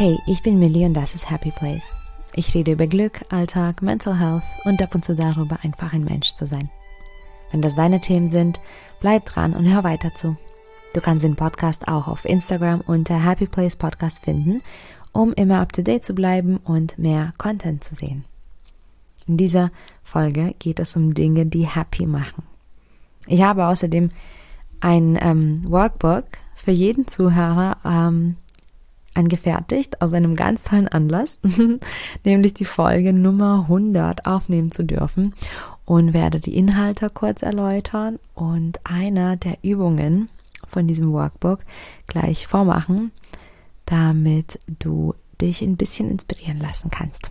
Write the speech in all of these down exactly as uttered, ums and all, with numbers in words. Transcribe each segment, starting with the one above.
Hey, ich bin Millie und das ist Happy Place. Ich rede über Glück, Alltag, Mental Health und ab und zu darüber, einfach ein Mensch zu sein. Wenn das deine Themen sind, bleib dran und hör weiter zu. Du kannst den Podcast auch auf Instagram unter Happy Place Podcast finden, um immer up to date zu bleiben und mehr Content zu sehen. In dieser Folge geht es um Dinge, die happy machen. Ich habe außerdem ein ähm, Workbook für jeden Zuhörer ähm, angefertigt, aus einem ganz tollen Anlass, nämlich die Folge Nummer hundert aufnehmen zu dürfen, und werde die Inhalte kurz erläutern und einer der Übungen von diesem Workbook gleich vormachen, damit du dich ein bisschen inspirieren lassen kannst.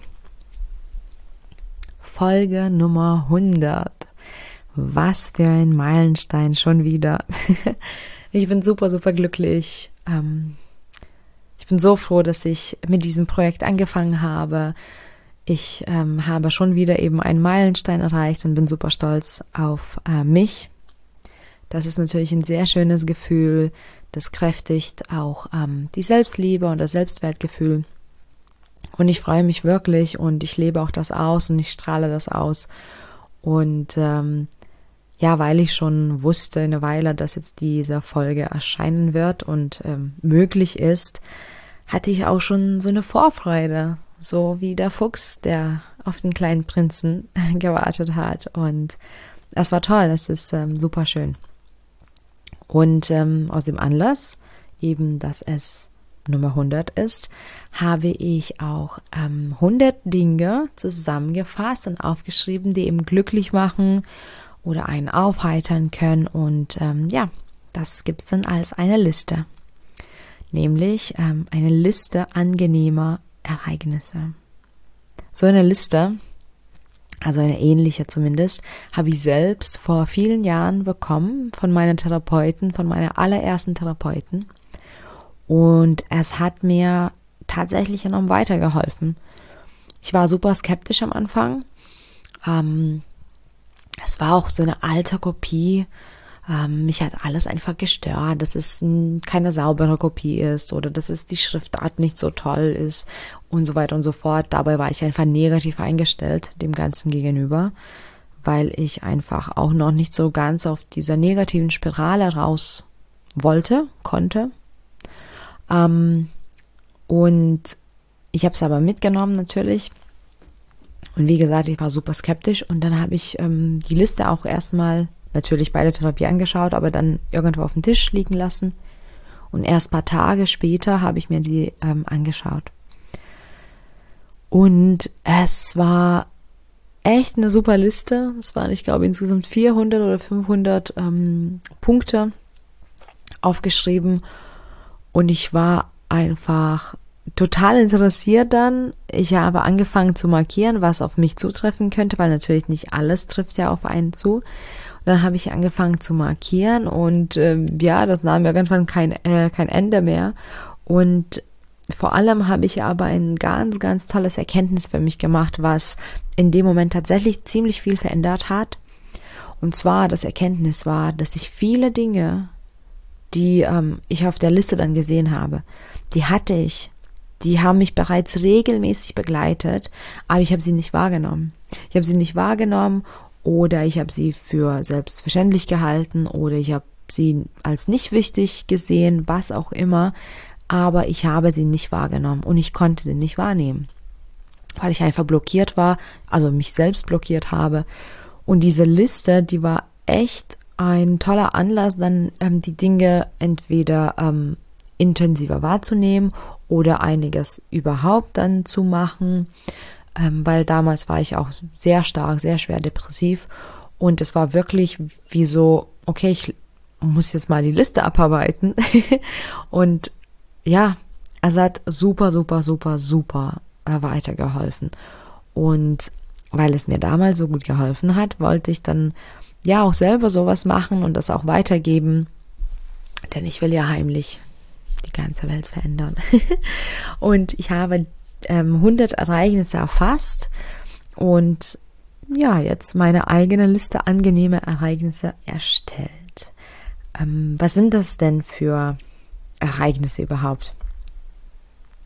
Folge Nummer hundert. Was für ein Meilenstein schon wieder. Ich bin super, super glücklich. Ähm, ich bin so froh, dass ich mit diesem Projekt angefangen habe. Ich ähm, habe schon wieder eben einen Meilenstein erreicht und bin super stolz auf äh, mich. Das ist natürlich ein sehr schönes Gefühl. Das kräftigt auch ähm, die Selbstliebe und das Selbstwertgefühl. Und ich freue mich wirklich und ich lebe auch das aus und ich strahle das aus. Und ähm, ja, weil ich schon wusste eine Weile, dass jetzt diese Folge erscheinen wird und ähm, möglich ist, hatte ich auch schon so eine Vorfreude, so wie der Fuchs, der auf den kleinen Prinzen gewartet hat. Und es war toll, es ist ähm, super schön. Und ähm, aus dem Anlass, eben, dass es Nummer hundert ist, habe ich auch ähm, hundert Dinge zusammengefasst und aufgeschrieben, die eben glücklich machen oder einen aufheitern können. Und ähm, ja, das gibt es dann als eine Liste. Nämlich ähm, eine Liste angenehmer Ereignisse. So eine Liste, also eine ähnliche zumindest, habe ich selbst vor vielen Jahren bekommen von meinen Therapeuten, von meiner allerersten Therapeuten. Und es hat mir tatsächlich enorm weitergeholfen. Ich war super skeptisch am Anfang. Ähm, es war auch so eine alte Kopie. Ähm, mich hat alles einfach gestört, dass es n, keine saubere Kopie ist oder dass es die Schriftart nicht so toll ist und so weiter und so fort. Dabei war ich einfach negativ eingestellt dem Ganzen gegenüber, weil ich einfach auch noch nicht so ganz auf dieser negativen Spirale raus wollte, konnte. Ähm, und ich habe es aber mitgenommen natürlich. Und wie gesagt, ich war super skeptisch und dann habe ich ähm, die Liste auch erstmal natürlich bei der Therapie angeschaut, aber dann irgendwo auf dem Tisch liegen lassen. Und erst ein paar Tage später habe ich mir die ähm, angeschaut. Und es war echt eine super Liste. Es waren, ich glaube, insgesamt vierhundert oder fünfhundert ähm, Punkte aufgeschrieben. Und ich war einfach total interessiert dann. Ich habe angefangen zu markieren, was auf mich zutreffen könnte, weil natürlich nicht alles trifft ja auf einen zu. Dann habe ich angefangen zu markieren und äh, ja, das nahm irgendwann kein, äh, kein Ende mehr. Und vor allem habe ich aber ein ganz, ganz tolles Erkenntnis für mich gemacht, was in dem Moment tatsächlich ziemlich viel verändert hat. Und zwar das Erkenntnis war, dass ich viele Dinge, die ähm, ich auf der Liste dann gesehen habe, die hatte ich. Die haben mich bereits regelmäßig begleitet, aber ich habe sie nicht wahrgenommen. Ich habe sie nicht wahrgenommen oder ich habe sie für selbstverständlich gehalten oder ich habe sie als nicht wichtig gesehen, was auch immer, aber ich habe sie nicht wahrgenommen und ich konnte sie nicht wahrnehmen, weil ich einfach blockiert war, also mich selbst blockiert habe. Und diese Liste, die war echt ein toller Anlass, dann ähm, die Dinge entweder ähm, intensiver wahrzunehmen oder einiges überhaupt dann zu machen, ähm, weil damals war ich auch sehr stark, sehr schwer depressiv und es war wirklich wie so, okay, ich muss jetzt mal die Liste abarbeiten und ja, es hat super, super, super, super äh, weitergeholfen. Und weil es mir damals so gut geholfen hat, wollte ich dann ja auch selber sowas machen und das auch weitergeben, denn ich will ja heimlich die ganze Welt verändern. Und ich habe ähm, hundert Ereignisse erfasst und ja, jetzt meine eigene Liste angenehme Ereignisse erstellt. Ähm, was sind das denn für Ereignisse überhaupt?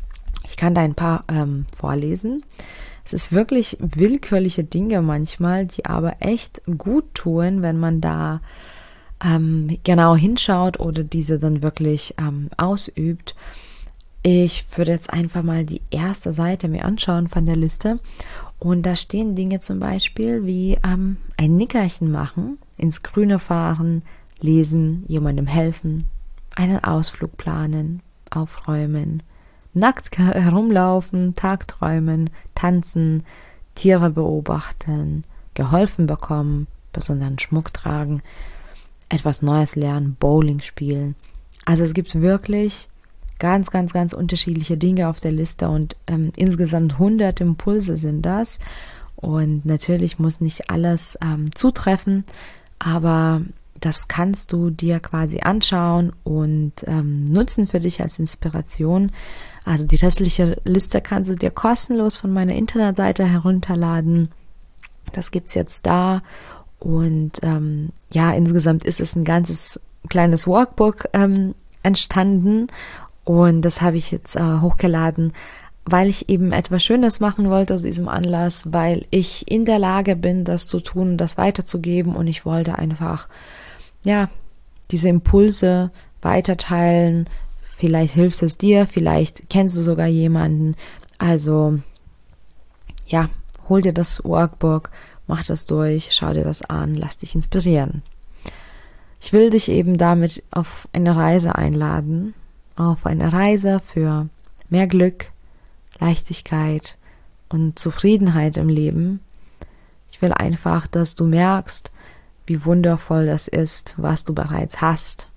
Ich kann da ein paar ähm, vorlesen. Es ist wirklich willkürliche Dinge manchmal, die aber echt gut tun, wenn man da ähm, genau hinschaut oder diese dann wirklich ähm, ausübt. Ich würde jetzt einfach mal die erste Seite mir anschauen von der Liste. Und da stehen Dinge zum Beispiel wie ähm, ein Nickerchen machen, ins Grüne fahren, lesen, jemandem helfen, einen Ausflug planen, aufräumen, nackt herumlaufen, Tagträumen, tanzen, Tiere beobachten, geholfen bekommen, besonderen Schmuck tragen, etwas Neues lernen, Bowling spielen. Also es gibt wirklich ganz, ganz, ganz unterschiedliche Dinge auf der Liste und ähm, insgesamt hundert Impulse sind das. Und natürlich muss nicht alles ähm, zutreffen, aber das kannst du dir quasi anschauen und ähm, nutzen für dich als Inspiration. Also die restliche Liste kannst du dir kostenlos von meiner Internetseite herunterladen. Das gibt's jetzt da. Und ähm, ja, insgesamt ist es ein ganzes kleines Workbook ähm, entstanden. Und das habe ich jetzt äh, hochgeladen, weil ich eben etwas Schönes machen wollte aus diesem Anlass, weil ich in der Lage bin, das zu tun, das weiterzugeben. Und ich wollte einfach, ja, diese Impulse weiterteilen. Vielleicht hilft es dir, vielleicht kennst du sogar jemanden. Also, ja, hol dir das Workbook, mach das durch, schau dir das an, lass dich inspirieren. Ich will dich eben damit auf eine Reise einladen. Auf eine Reise für mehr Glück, Leichtigkeit und Zufriedenheit im Leben. Ich will einfach, dass du merkst, wie wundervoll das ist, was du bereits hast.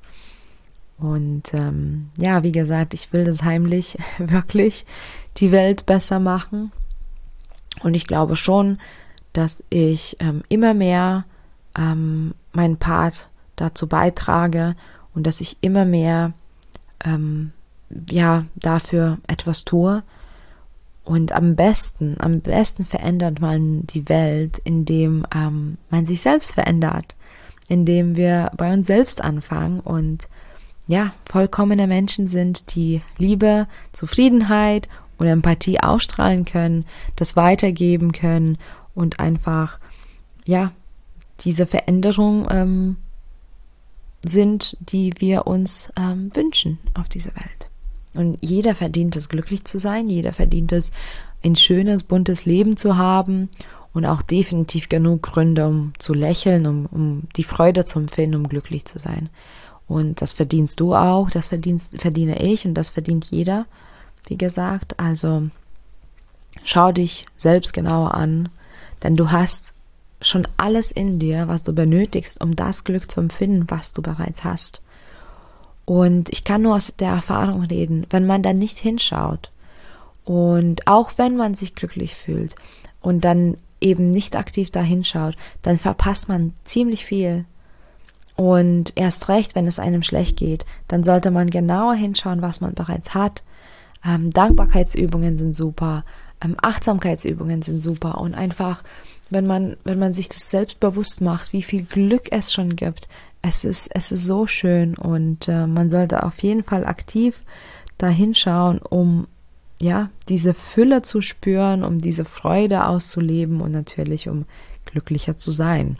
Und ähm, ja, wie gesagt, ich will das heimlich wirklich die Welt besser machen. Und ich glaube schon, dass ich ähm, immer mehr ähm, meinen Part dazu beitrage und dass ich immer mehr Ähm, ja, dafür etwas tue. Und am besten, am besten verändert man die Welt, indem ähm, man sich selbst verändert, indem wir bei uns selbst anfangen und ja, vollkommene Menschen sind, die Liebe, Zufriedenheit und Empathie ausstrahlen können, das weitergeben können und einfach, ja, diese Veränderung ähm, sind, die wir uns ähm, wünschen auf dieser Welt. Und jeder verdient es, glücklich zu sein, jeder verdient es, ein schönes, buntes Leben zu haben und auch definitiv genug Gründe, um zu lächeln, um, um die Freude zu empfinden, um glücklich zu sein. Und das verdienst du auch, das verdienst, verdiene ich und das verdient jeder, wie gesagt. Also schau dich selbst genauer an, denn du hast schon alles in dir, was du benötigst, um das Glück zu empfinden, was du bereits hast. Und ich kann nur aus der Erfahrung reden, wenn man dann nicht hinschaut und auch wenn man sich glücklich fühlt und dann eben nicht aktiv da hinschaut, dann verpasst man ziemlich viel. Und erst recht, wenn es einem schlecht geht, dann sollte man genauer hinschauen, was man bereits hat. Ähm, Dankbarkeitsübungen sind super, ähm, Achtsamkeitsübungen sind super und einfach Wenn man, wenn man sich das selbst bewusst macht, wie viel Glück es schon gibt, es ist, es ist so schön und äh, man sollte auf jeden Fall aktiv da hinschauen, um ja, diese Fülle zu spüren, um diese Freude auszuleben und natürlich um glücklicher zu sein.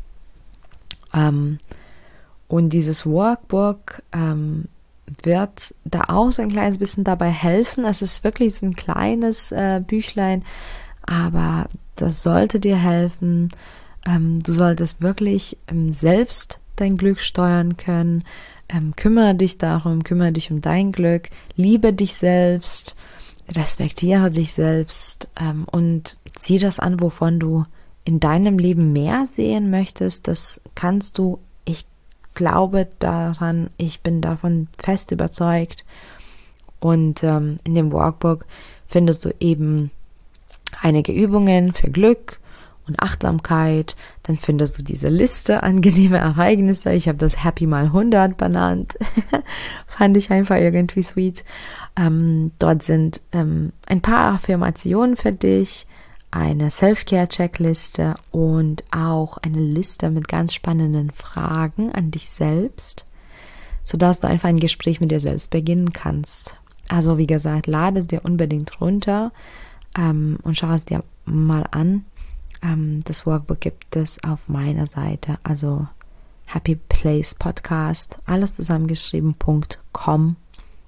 Ähm, und dieses Workbook ähm, wird da auch so ein kleines bisschen dabei helfen. Es ist wirklich so ein kleines äh, Büchlein, aber das sollte dir helfen. Ähm, du solltest wirklich ähm, selbst dein Glück steuern können. Ähm, kümmere dich darum, kümmere dich um dein Glück. Liebe dich selbst, respektiere dich selbst ähm, und zieh das an, wovon du in deinem Leben mehr sehen möchtest. Das kannst du. Ich glaube daran, ich bin davon fest überzeugt. Und ähm, in dem Workbook findest du eben einige Übungen für Glück und Achtsamkeit. Dann findest du diese Liste angenehme Ereignisse. Ich habe das Happy mal hundert benannt. Fand ich einfach irgendwie sweet. Ähm, dort sind ähm, ein paar Affirmationen für dich, eine Self-Care-Checkliste und auch eine Liste mit ganz spannenden Fragen an dich selbst, sodass du einfach ein Gespräch mit dir selbst beginnen kannst. Also wie gesagt, lade es dir unbedingt runter ähm, und schau es dir mal an. Ähm, das Workbook gibt es auf meiner Seite, also Happy Place Podcast, alles zusammengeschrieben, .com.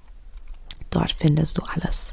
Dort findest du alles.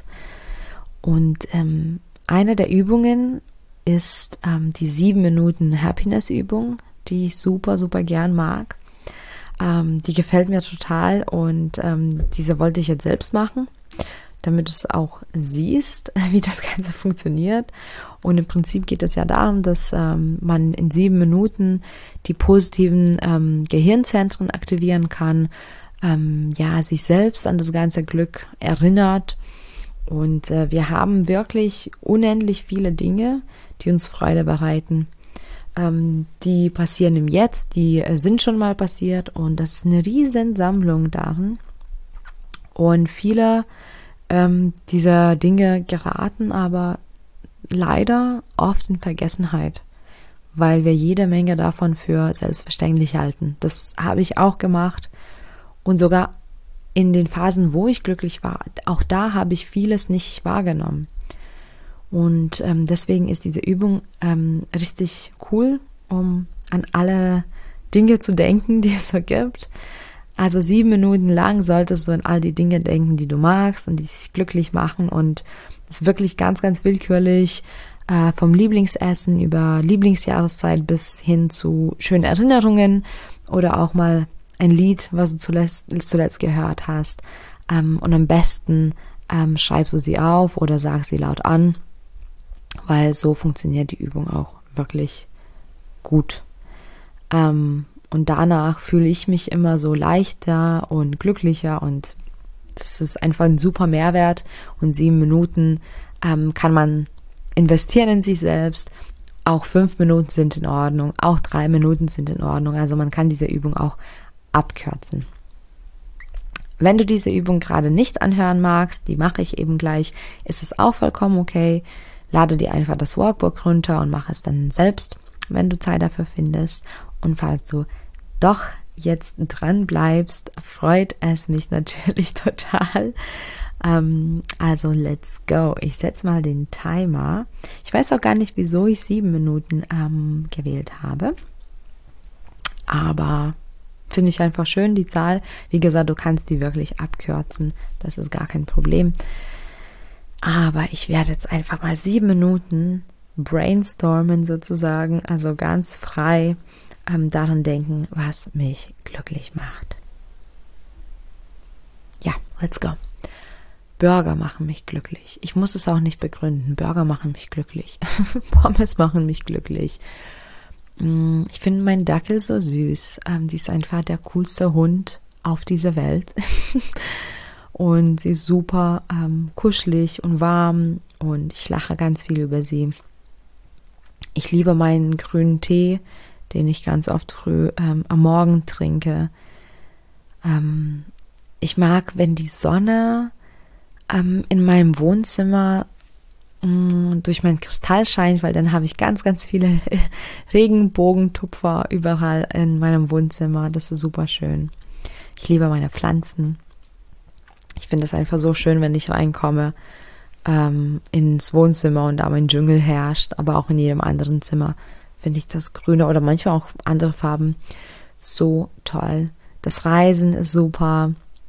Und ähm, eine der Übungen ist ähm, die sieben Minuten Happiness-Übung, die ich super, super gern mag. Ähm, die gefällt mir total und ähm, diese wollte ich jetzt selbst machen, damit du es auch siehst, wie das Ganze funktioniert. Und im Prinzip geht es ja darum, dass ähm, man in sieben Minuten die positiven ähm, Gehirnzentren aktivieren kann, ähm, ja, sich selbst an das ganze Glück erinnert. Und äh, wir haben wirklich unendlich viele Dinge, die uns Freude bereiten. Ähm, die passieren im Jetzt, die äh, sind schon mal passiert und das ist eine riesen Sammlung darin. Und viele ähm, dieser Dinge geraten aber leider oft in Vergessenheit, weil wir jede Menge davon für selbstverständlich halten. Das habe ich auch gemacht und sogar in den Phasen, wo ich glücklich war, auch da habe ich vieles nicht wahrgenommen. Und ähm, deswegen ist diese Übung ähm, richtig cool, um an alle Dinge zu denken, die es so gibt. Also sieben Minuten lang solltest du an all die Dinge denken, die du magst und die dich glücklich machen. Und es ist wirklich ganz, ganz willkürlich, äh, vom Lieblingsessen über Lieblingsjahreszeit bis hin zu schönen Erinnerungen oder auch mal ein Lied, was du zuletzt, zuletzt gehört hast. Ähm, und am besten ähm, schreibst du sie auf oder sagst sie laut an, weil so funktioniert die Übung auch wirklich gut. Ähm, und danach fühle ich mich immer so leichter und glücklicher und das ist einfach ein super Mehrwert. Und sieben Minuten ähm, kann man investieren in sich selbst. Auch fünf Minuten sind in Ordnung, auch drei Minuten sind in Ordnung. Also man kann diese Übung auch abkürzen. Wenn du diese Übung gerade nicht anhören magst, die mache ich eben gleich, ist es auch vollkommen okay. Lade dir einfach das Workbook runter und mach es dann selbst, wenn du Zeit dafür findest. Und falls du doch jetzt dran bleibst, freut es mich natürlich total. Ähm, also let's go. Ich setze mal den Timer. Ich weiß auch gar nicht, wieso ich sieben Minuten ähm, gewählt habe. Aber finde ich einfach schön, die Zahl. Wie gesagt, du kannst die wirklich abkürzen. Das ist gar kein Problem. Aber ich werde jetzt einfach mal sieben Minuten brainstormen sozusagen, also ganz frei ähm, daran denken, was mich glücklich macht. Ja, let's go. Burger machen mich glücklich. Ich muss es auch nicht begründen. Burger machen mich glücklich. Pommes machen mich glücklich. Ich finde meinen Dackel so süß. Ähm, sie ist einfach der coolste Hund auf dieser Welt. Und sie ist super ähm, kuschelig und warm und ich lache ganz viel über sie. Ich liebe meinen grünen Tee, den ich ganz oft früh ähm, am Morgen trinke. Ähm, ich mag, wenn die Sonne ähm, in meinem Wohnzimmer mh, durch mein Kristall scheint, weil dann habe ich ganz, ganz viele Regenbogentupfer überall in meinem Wohnzimmer. Das ist super schön. Ich liebe meine Pflanzen. Ich finde es einfach so schön, wenn ich reinkomme ähm, ins Wohnzimmer und da mein Dschungel herrscht, aber auch in jedem anderen Zimmer finde ich das Grüne oder manchmal auch andere Farben so toll. Das Reisen ist super.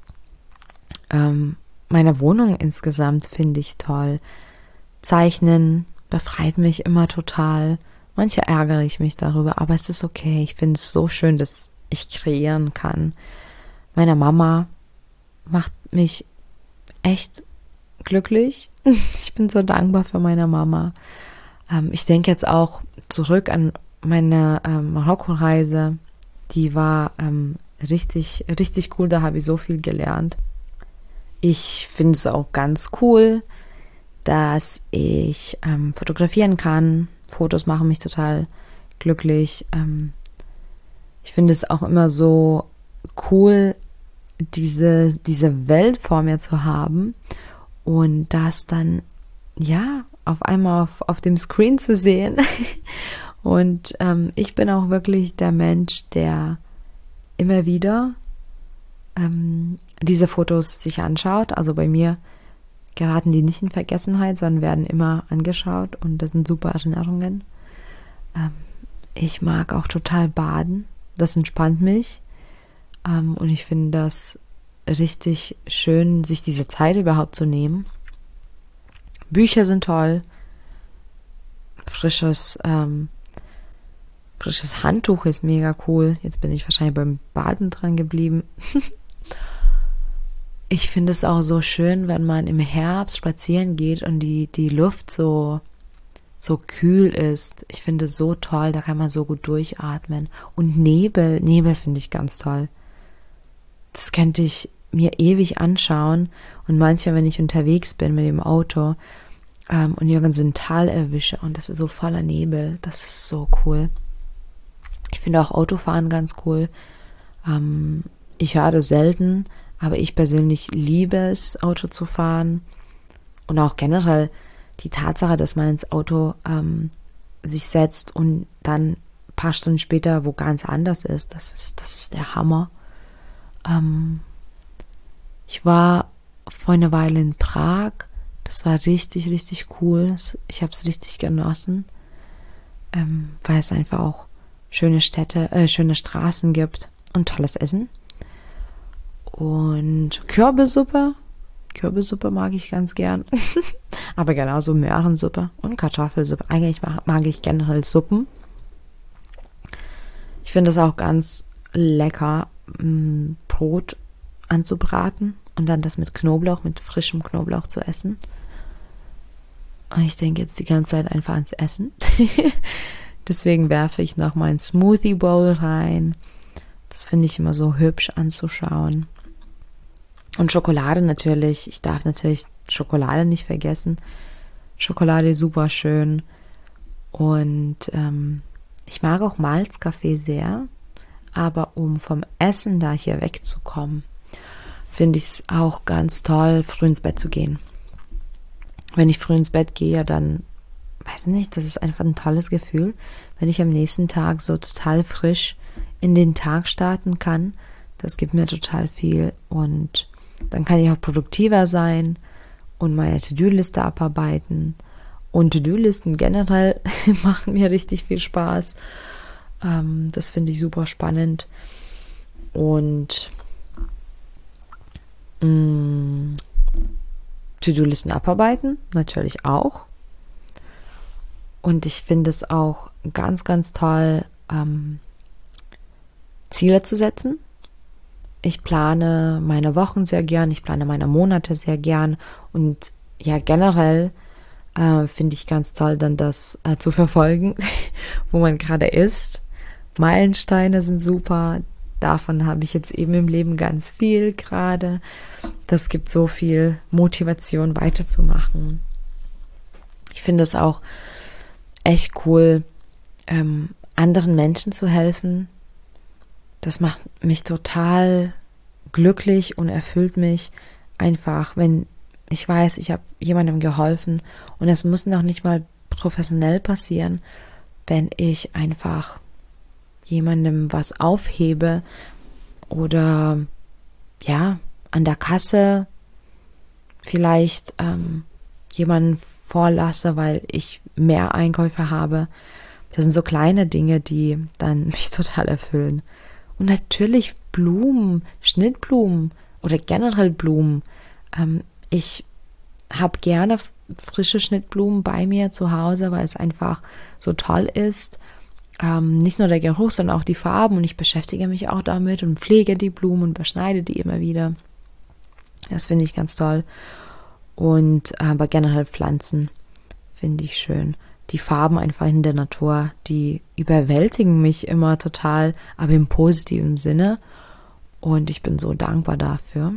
Ähm, meine Wohnung insgesamt finde ich toll. Zeichnen befreit mich immer total. Manche ärgere ich mich darüber, aber es ist okay. Ich finde es so schön, dass ich kreieren kann. Meine Mama macht mich echt glücklich. Ich bin so dankbar für meine Mama. Ähm, ich denke jetzt auch zurück an meine ähm, Marokko-Reise. Die war ähm, richtig, richtig cool. Da habe ich so viel gelernt. Ich finde es auch ganz cool, dass ich ähm, fotografieren kann. Fotos machen mich total glücklich. Ähm, ich finde es auch immer so cool, diese, diese Welt vor mir zu haben und das dann, ja, auf einmal auf, auf dem Screen zu sehen. Und ähm, ich bin auch wirklich der Mensch, der immer wieder ähm, diese Fotos sich anschaut. Also bei mir geraten die nicht in Vergessenheit, sondern werden immer angeschaut und das sind super Erinnerungen. Ähm, ich mag auch total baden. Das entspannt mich. Ähm, und ich finde das richtig schön, sich diese Zeit überhaupt zu nehmen. Bücher sind toll. Frisches, ähm, frisches Handtuch ist mega cool. Jetzt bin ich wahrscheinlich beim Baden dran geblieben. Ich finde es auch so schön, wenn man im Herbst spazieren geht und die, die Luft so, so kühl ist. Ich finde es so toll, da kann man so gut durchatmen. Und Nebel, Nebel finde ich ganz toll. Das könnte ich mir ewig anschauen. Und manchmal, wenn ich unterwegs bin mit dem Auto ähm, und irgend so ein Tal erwische und das ist so voller Nebel, das ist so cool. Ich finde auch Autofahren ganz cool. Ähm, ich höre das selten, aber ich persönlich liebe es, Auto zu fahren. Und auch generell die Tatsache, dass man ins Auto ähm, sich setzt und dann ein paar Stunden später wo ganz anders ist, das ist, das ist der Hammer. Ähm, ich war vor einer Weile in Prag. Das war richtig, richtig cool. Ich habe es richtig genossen, ähm, weil es einfach auch schöne Städte, äh, schöne Straßen gibt und tolles Essen. Und Kürbissuppe. Kürbissuppe mag ich ganz gern. Aber genauso Möhrensuppe und Kartoffelsuppe. Eigentlich mag, mag ich generell Suppen. Ich finde es auch ganz lecker, mh, Brot anzubraten und dann das mit Knoblauch, mit frischem Knoblauch zu essen. Und ich denke jetzt die ganze Zeit einfach ans Essen. Deswegen werfe ich noch mal ein Smoothie Bowl rein. Das finde ich immer so hübsch anzuschauen. Und Schokolade natürlich. Ich darf natürlich Schokolade nicht vergessen. Schokolade ist super schön. Und ähm, ich mag auch Malzkaffee sehr. Aber um vom Essen da hier wegzukommen, finde ich es auch ganz toll, früh ins Bett zu gehen. Wenn ich früh ins Bett gehe, dann, weiß nicht, das ist einfach ein tolles Gefühl, wenn ich am nächsten Tag so total frisch in den Tag starten kann. Das gibt mir total viel und dann kann ich auch produktiver sein und meine To-Do-Liste abarbeiten. Und To-Do-Listen generell machen mir richtig viel Spaß. Ähm, das finde ich super spannend. Und mh, To-Do-Listen abarbeiten natürlich auch. Und ich finde es auch ganz, ganz toll, ähm, Ziele zu setzen. Ich plane meine Wochen sehr gern, ich plane meine Monate sehr gern und ja, generell äh, finde ich ganz toll, dann das äh, zu verfolgen, wo man gerade ist. Meilensteine sind super, davon habe ich jetzt eben im Leben ganz viel gerade. Das gibt so viel Motivation weiterzumachen. Ich finde es auch echt cool, ähm, anderen Menschen zu helfen. Das macht mich total glücklich und erfüllt mich einfach, wenn ich weiß, ich habe jemandem geholfen und es muss noch nicht mal professionell passieren, wenn ich einfach jemandem was aufhebe oder ja, an der Kasse vielleicht ähm, jemanden vorlasse, weil ich mehr Einkäufe habe. Das sind so kleine Dinge, die dann mich total erfüllen. Und natürlich Blumen, Schnittblumen oder generell Blumen. Ähm, ich habe gerne frische Schnittblumen bei mir zu Hause, weil es einfach so toll ist. Ähm, nicht nur der Geruch, sondern auch die Farben. Und ich beschäftige mich auch damit und pflege die Blumen und beschneide die immer wieder. Das finde ich ganz toll. Und aber generell Pflanzen finde ich schön. Die Farben einfach in der Natur, die überwältigen mich immer total, aber im positiven Sinne. Und ich bin so dankbar dafür.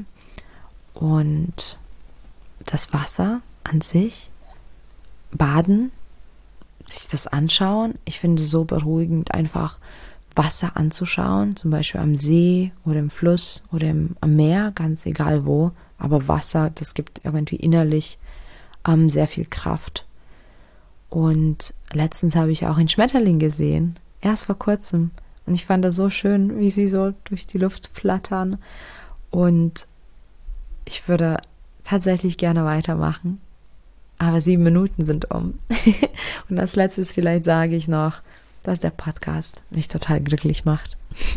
Und das Wasser an sich, baden, sich das anschauen. Ich finde es so beruhigend, einfach Wasser anzuschauen, zum Beispiel am See oder im Fluss oder im, am Meer, ganz egal wo. Aber Wasser, das gibt irgendwie innerlich ähm, sehr viel Kraft. Und letztens habe ich auch einen Schmetterling gesehen, erst vor kurzem. Und ich fand das so schön, wie sie so durch die Luft flattern. Und ich würde tatsächlich gerne weitermachen, aber sieben Minuten sind um. Und als letztes vielleicht sage ich noch, dass der Podcast mich total glücklich macht.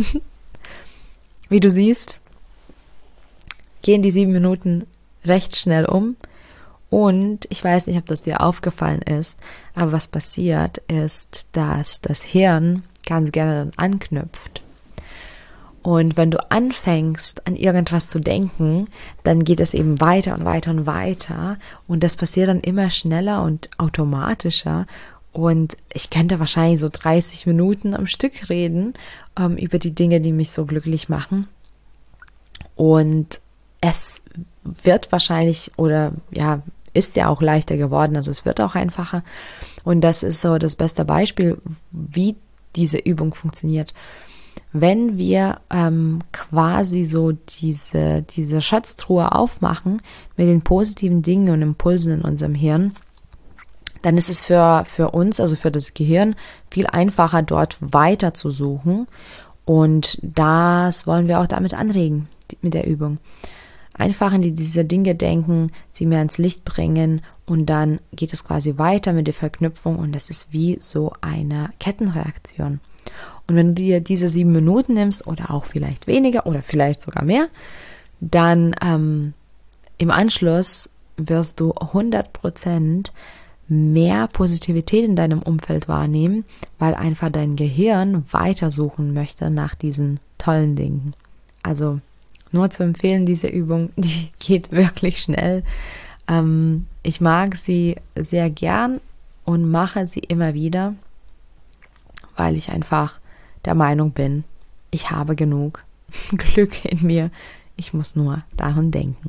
Wie du siehst, gehen die sieben Minuten recht schnell um. Und ich weiß nicht, ob das dir aufgefallen ist, aber was passiert ist, dass das Hirn ganz gerne dann anknüpft. Und wenn du anfängst, an irgendwas zu denken, dann geht es eben weiter und weiter und weiter. Und das passiert dann immer schneller und automatischer. Und ich könnte wahrscheinlich so dreißig Minuten am Stück reden ähm, über die Dinge, die mich so glücklich machen. Und es wird wahrscheinlich oder ja, ist ja auch leichter geworden. Also es wird auch einfacher. Und das ist so das beste Beispiel, wie diese Übung funktioniert. Wenn wir ähm, quasi so diese, diese Schatztruhe aufmachen mit den positiven Dingen und Impulsen in unserem Hirn, dann ist es für, für uns, also für das Gehirn, viel einfacher, dort weiter zu suchen. Und das wollen wir auch damit anregen, mit der Übung. Einfach an diese Dinge denken, sie mehr ins Licht bringen und dann geht es quasi weiter mit der Verknüpfung und das ist wie so eine Kettenreaktion. Und wenn du dir diese sieben Minuten nimmst oder auch vielleicht weniger oder vielleicht sogar mehr, dann ähm, im Anschluss wirst du hundert Prozent mehr Positivität in deinem Umfeld wahrnehmen, weil einfach dein Gehirn weitersuchen möchte nach diesen tollen Dingen. Also nur zu empfehlen, diese Übung, die geht wirklich schnell. Ähm, ich mag sie sehr gern und mache sie immer wieder, weil ich einfach der Meinung bin, ich habe genug Glück in mir. Ich muss nur daran denken.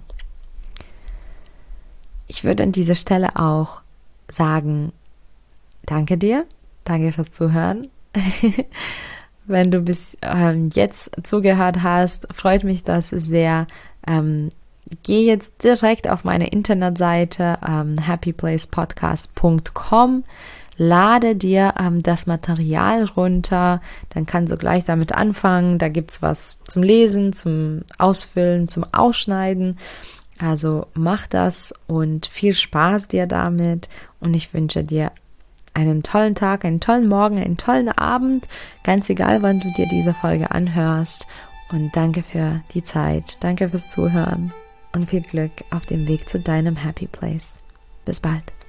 Ich würde an dieser Stelle auch sagen, danke dir, danke fürs Zuhören. Wenn du bis ähm, jetzt zugehört hast, freut mich das sehr. Ähm, geh jetzt direkt auf meine Internetseite ähm, happy place podcast punkt com, lade dir ähm, das Material runter, dann kannst du gleich damit anfangen. Da gibt es was zum Lesen, zum Ausfüllen, zum Ausschneiden. Also mach das und viel Spaß dir damit und ich wünsche dir einen tollen Tag, einen tollen Morgen, einen tollen Abend, ganz egal, wann du dir diese Folge anhörst. Und danke für die Zeit, danke fürs Zuhören und viel Glück auf dem Weg zu deinem Happy Place. Bis bald.